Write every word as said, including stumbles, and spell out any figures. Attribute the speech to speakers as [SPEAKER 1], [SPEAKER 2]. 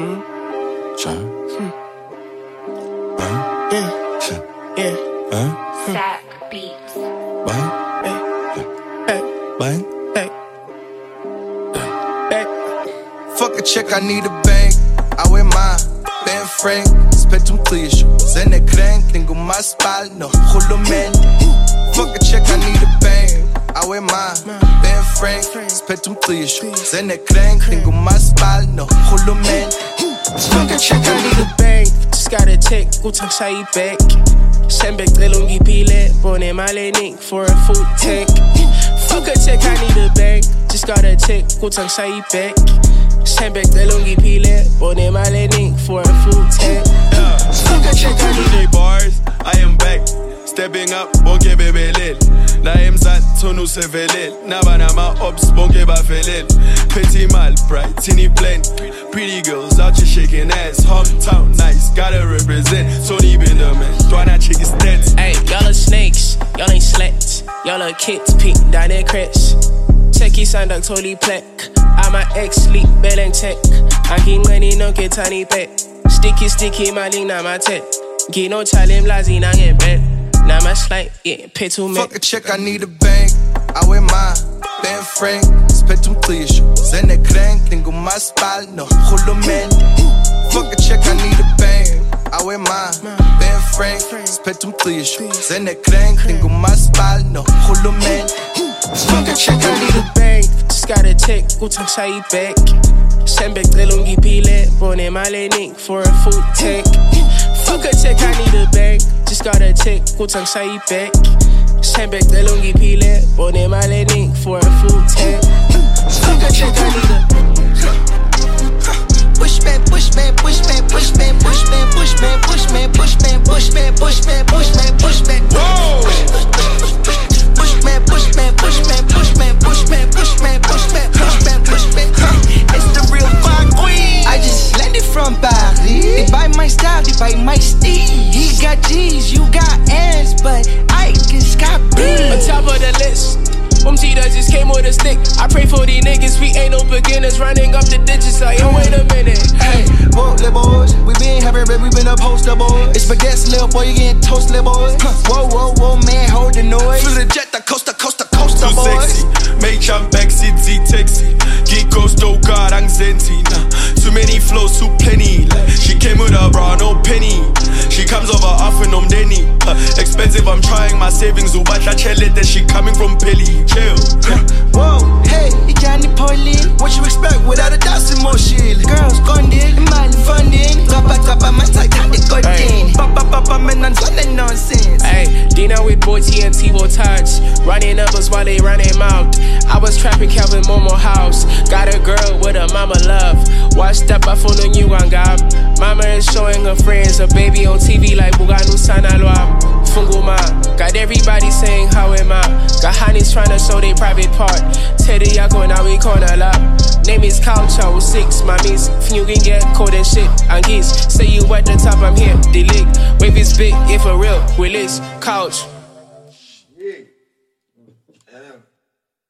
[SPEAKER 1] Hmm. John. Hmm. Huh? Yeah. Yeah. Huh?
[SPEAKER 2] Sack Beats.
[SPEAKER 1] Bang. Hey. Bang.
[SPEAKER 3] Hey. Hey. Fuck a chick, I need a bang. I wear mine. Ben Frank. Spet um lixo. Zene crank. Tengo más pal. No. Julo man. Fuck a chick, I need a bang. I wear mine. Ben Frank. Spet um lixo. Zene crank. Tengo más pal. No. Julo man.
[SPEAKER 1] Fuck a chick, I need a bang. Just gotta check. Utang sai back. Sembek delungi pile. Bone male nick for a food tank. Fuck a chick, I need a bang. Just gotta check. Utang sai back. Sembek delungi pile. Bone male nick for a food tank.
[SPEAKER 4] Yeah. Fuck a chick, I need a bars. I am back. Stepping up, bonke bebelel. Na emzat, tonu sevelel. Nabana ma ops, bonke bafelel. Petit mal, bright, teeny blend. Pretty girls out here shaking ass. Hometown nice, gotta represent. Tony Benderman, Dwana chick is dead.
[SPEAKER 1] Hey, y'all are snakes, y'all ain't slats. Y'all are kids, pink, down their crest. Checky sandak, totally plaque. I'm a ex-sleep, bell and tech. I'm king money, no get tiny pet. Sticky, sticky, my link, na my tech. Gino chalim, lazi, na get bed. Now my slide, yeah, pay too much.
[SPEAKER 3] Fuck a chick, I need a bang. I wear mine. Ben Frank, spet um lixo. Zene crank, tengo más pal. No, julo man. Fuck a chick, I need a bang. I wear mine. Ben Frank, spet um lixo. Zene crank, tengo más pal. No, julo man.
[SPEAKER 1] Fuck a chick, I need a bang. Just gotta check, utang sai back. Sembek delungi pile. Bone male nick for a food tank. Fuck a chick, I need a bang. Just gotta check, utang sai back. Sembek delungi pile. Bone male nick for a food tank. Fuck a chick, I need a
[SPEAKER 5] Bushman, Bushman, Bushman, Bushman, Bushman, Bushman, Bushman, Bushman, Bushman, Bushman, Bushman, Bushman. Bushman, Bushman, Bushman, Bushman, Bushman, Bushman, Bushman, Bushman, Bushman. It's the real fire queen. I just landed from Paris. They buy my style, they buy my steez. He got G's, you got N's, but I just got B's.
[SPEAKER 1] On top of the list. Umtita just came with a stick. I pray for these niggas, we ain't no beginners. Running up the digits like, yo, wait a minute.
[SPEAKER 5] Hey, whoa, little boys, we been happy, but we been a poster boys. It's baguettes, little boy, you getting toast, little boys. Whoa, whoa, whoa, man, hold the noise.
[SPEAKER 3] Flew the jet, the coaster, coaster, coaster,
[SPEAKER 4] Too
[SPEAKER 3] boys.
[SPEAKER 4] sexy, make jump backseat, Z taxi. Geek ghost, oh god, ang zenti. Nah, too many flows, too plenty. Like, she came with a bra, no penny. She comes over often, um Denny. Uh, expensive, I'm trying my savings. Ubatla chelet that she coming from Pelly. Chill.
[SPEAKER 5] Whoa, hey, you can't Pauline. What you expect without a dozen more shit? Girls gone in, man funding. Rappa rappa, my tight hand it got in. Papa papa, man, I'm talking nonsense.
[SPEAKER 1] Hey, Dina with boy T and T-Bo touch. Running up us while they running out. I was trapping Calvin Momo house. Got a girl with a mama love. Watched up, I phone on you on God. Mama is showing her friends a baby on T V like Buganu Sanalwa. Funguma, got everybody saying how am I? Got honeys trying to show their private part. Teddy Yako, now we corner lap. Name is Couch, six, my miss. You can get cold and shit. And geese, say you at the top, I'm here. The lick, wave is big, if for real, release, Couch.